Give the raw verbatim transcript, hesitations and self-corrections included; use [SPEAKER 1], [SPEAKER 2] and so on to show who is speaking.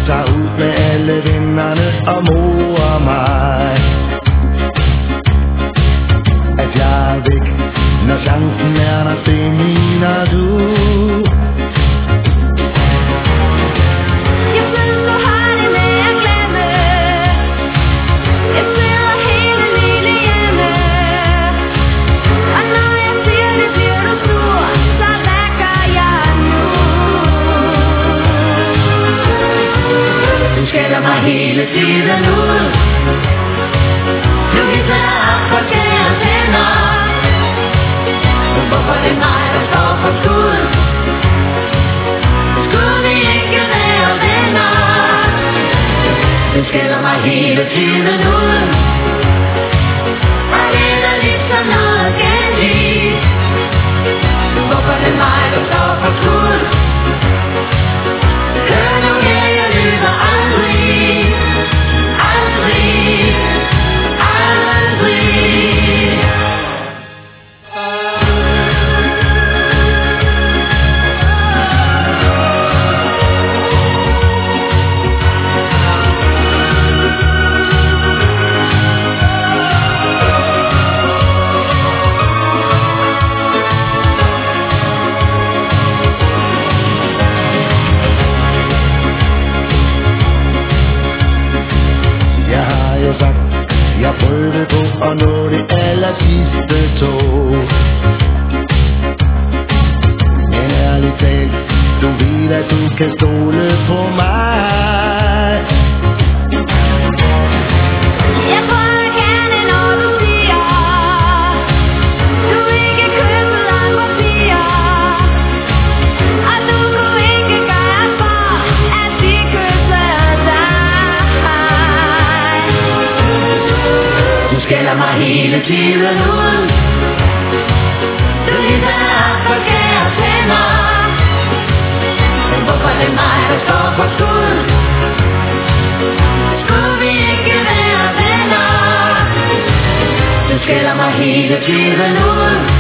[SPEAKER 1] tager ud med alle vennerne og morer mig. At jeg er væk, når chancen er der, det mener du.
[SPEAKER 2] Hele tiden ud. Du hisser dig op for kære tænder. Hvorfor det er mig, der står for skud? Skulle vi ikke være venner? Du skælder mig hele tiden ud. Og det er lidt som noget gengivet. Hvorfor det er mig, der står for skud? Hør nu her, jeg lyder aldrig.
[SPEAKER 1] Jeg prøvede på at nå det aller sidste tog. Men ærligt talt, du ved at du kan stole på mig.
[SPEAKER 2] Jeg prøver gerne når du siger du ikke køber andre piger. Og du kunne ikke gøre for at de kysser dig. Du skælder mig hele tiden ud. Du hisser dig op for kære tænder. Men hvorfor det er mig, der står for skud? Skulle vi ikke være venner? Du skælder mig hele tiden ud.